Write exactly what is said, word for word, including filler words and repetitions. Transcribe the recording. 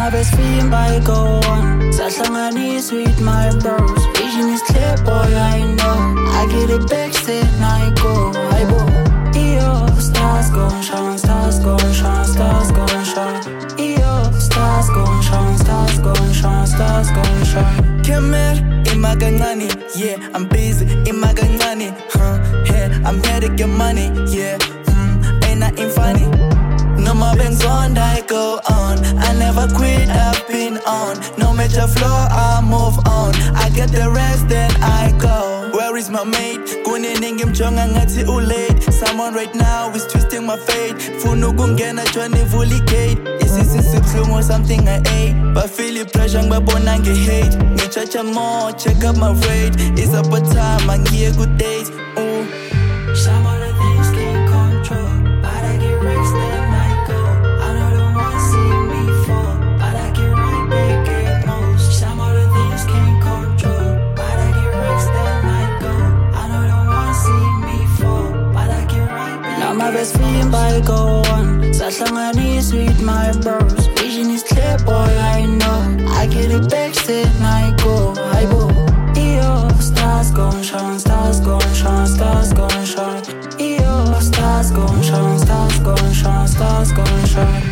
my best friend by go on. Sahlangani with my bros. Vision is clear, boy, I know. I get it back, step, I go, I go. Yo, stars gon' shine, stars gon' shine, stars gon' shine. Yo, stars gon' shine, stars gon' shine, stars gon' shine. Kemer, imagancane, yeah, I'm busy, imagancane, huh, hey, I'm here to get money, yeah, hmm, ain't nothing funny. No more bangs on, I go on. I never quit, I've been on. No major flaw, I move on. I get the rest, then I go. Where is my mate? Kuniningim chonga ngati ulate. Someone right now is twisting my fate. Funu kungena chwani fully gate. Isisi siphlungu something I ate. But feel it pressure ngibabona nge-hate. Ngichacha more, check up my rate. It's up a time, angiye good days. Ooh. Some of the things can't control, but I get racks, then I go. I know don't want to see me fall, but I get right back at most. Some of the things can't control, but I get racks, then I go. I know don't want to see me fall, but I get right back. Now my best friend by go on. Sahlangani with my bros. Vision is clear, boy, I know. I get it back, then I go, I go. Yo, stars gon' shine, stars gon' shine, stars gon' shine. Yo, stars gon' shine, stars gon' shine, stars gon' shine.